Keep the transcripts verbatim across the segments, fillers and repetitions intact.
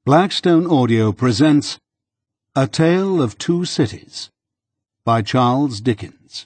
Blackstone Audio presents A Tale of Two Cities by Charles Dickens.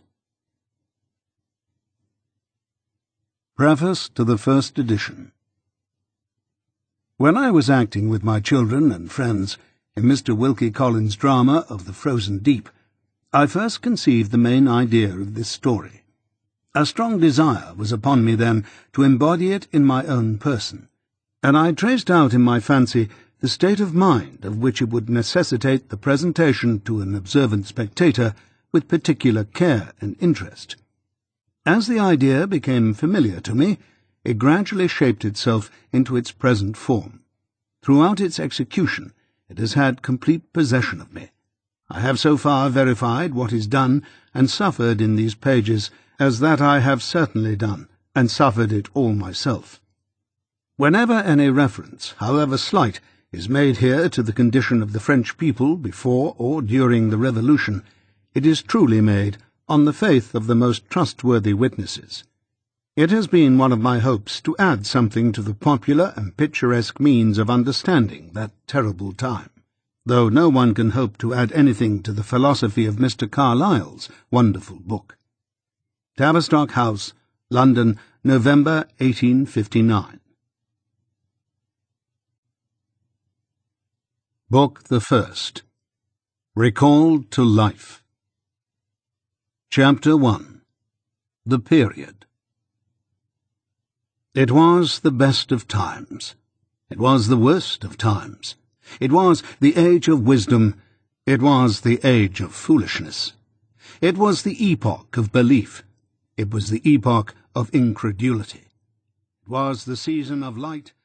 Preface to the first edition. When I was acting with my children and friends in Mister Wilkie Collins' drama of The Frozen Deep, I first conceived the main idea of this story. A strong desire was upon me then to embody it in my own person, and I traced out in my fancy the state of mind of which it would necessitate the presentation to an observant spectator with particular care and interest. As the idea became familiar to me, it gradually shaped itself into its present form. Throughout its execution, it has had complete possession of me. I have so far verified what is done and suffered in these pages as that I have certainly done and suffered it all myself. Whenever any reference, however slight, is made here to the condition of the French people before or during the Revolution, it is truly made on the faith of the most trustworthy witnesses. It has been one of my hopes to add something to the popular and picturesque means of understanding that terrible time, though no one can hope to add anything to the philosophy of Mister Carlyle's wonderful book. Tavistock House, London, November eighteen fifty-nine. Book the First. Recalled to Life. Chapter one. The Period. It was the best of times. It was the worst of times. It was the age of wisdom. It was the age of foolishness. It was the epoch of belief. It was the epoch of incredulity. It was the season of light